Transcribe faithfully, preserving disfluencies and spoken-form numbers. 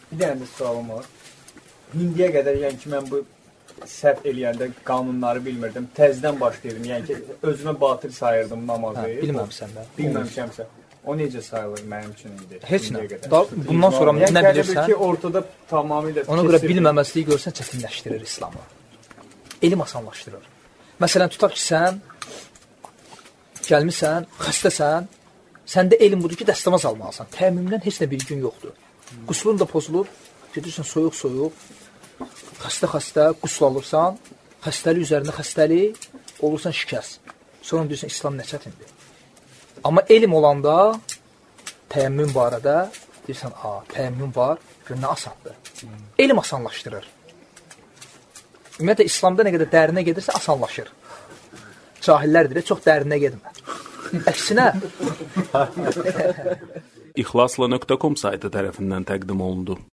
Bir dənə də sualım var. İndiyə qədər, yəni ki, mən bu səhv eləyəndə qanunları bilmirdim. Təzədən başlayırdım. Yəni ki, özümə batıl sayırdım namazı. Hə, bilməmişsən də. Bilməmişəmsə. O necə sayılır mənim üçün indi? Heç nə. Da, bundan sonra yəni, nə bilirsən? Yəni ki, ortada tamamilə ona görə bilməməzliyi görsən çətinləşdirir İslamı. Elm asanlaşdırır. Məsələn, tutaq ki, sən gəlmisən, xəstəsən, səndə elm budur ki, dəstəmaz almalısan. Təmimdən heç nə bir gün yoxdur. Quslun da pozulub, gedirsən soyuq-soyuq, xəstə-xəstə qusl alırsan, xəstəlik üzərində xəstəlik, olursan şikəst. Sonra deyirsən, İslam nə çətindir. Amma elm olanda, təyəmmüm barədə, deyirsən, a, təyəmmüm var, gör nə asandır. Elm asanlaşdırır. Ümumiyyətlə, İslamda nə qədər dərinə gedirsə, asanlaşır. Cahillər deyir, çox dərinə gedmə. Əksinə. İxlasla nöqtə com saytı tərəfindən təqdim olundu.